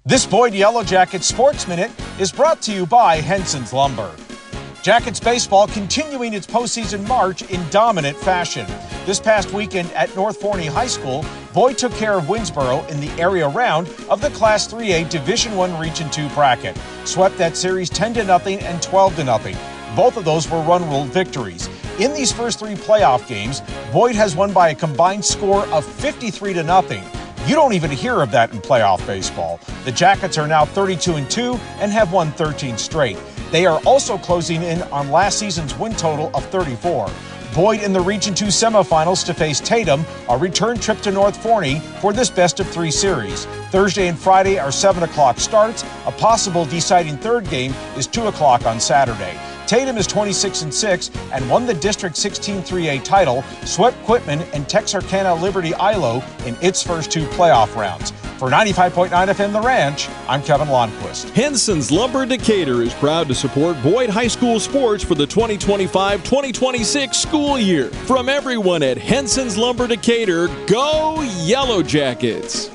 This Boyd Yellow Jackets Sports Minute is brought to you by Henson's Lumber. Jackets baseball continuing its postseason march in dominant fashion. This past weekend at North Forney High School, Boyd took care of Winnsboro in the area round of the Class 3A Division I Region II bracket. Swept that series 10-0 and 12-0. Both of those were run-ruled victories. In these first three playoff games, Boyd has won by a combined score of 53-0. You don't even hear of that in playoff baseball. The Jackets are now 32-2 and have won 13 straight. They are also closing in on last season's win total of 34. Boyd in the Region II semifinals to face Tatum, a return trip to North Forney for this best-of-3 series. Thursday and Friday are 7 o'clock starts. A possible deciding third game is 2 o'clock on Saturday. Tatum is 26-6 and won the District 16 3A title, swept Quitman and Texarkana Liberty ILO in its first two playoff rounds. For 95.9 FM The Ranch, I'm Kevin Lonnquist. Henson's Lumber Decatur is proud to support Boyd High School sports for the 2025-2026 school year. From everyone at Henson's Lumber Decatur, go Yellow Jackets!